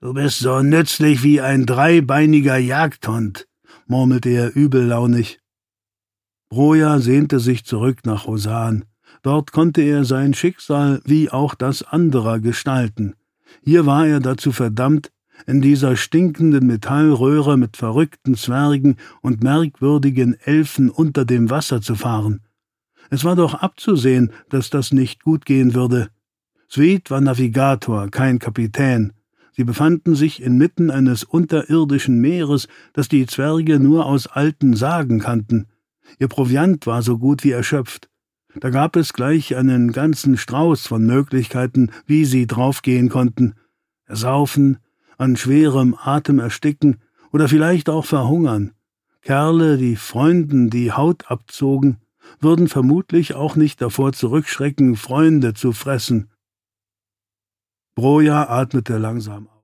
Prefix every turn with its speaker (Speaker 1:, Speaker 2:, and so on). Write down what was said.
Speaker 1: »Du bist so nützlich wie ein dreibeiniger Jagdhund«, murmelte er übellaunig. Broja sehnte sich zurück nach Osan. Dort konnte er sein Schicksal wie auch das anderer gestalten. Hier war er dazu verdammt, in dieser stinkenden Metallröhre mit verrückten Zwergen und merkwürdigen Elfen unter dem Wasser zu fahren. Es war doch abzusehen, dass das nicht gut gehen würde. Svit war Navigator, kein Kapitän. Sie befanden sich inmitten eines unterirdischen Meeres, das die Zwerge nur aus alten Sagen kannten. Ihr Proviant war so gut wie erschöpft. Da gab es gleich einen ganzen Strauß von Möglichkeiten, wie sie draufgehen konnten. Ersaufen, an schwerem Atem ersticken oder vielleicht auch verhungern. Kerle, die Freunden die Haut abzogen, würden vermutlich auch nicht davor zurückschrecken, Freunde zu fressen. Broja atmete langsam auf.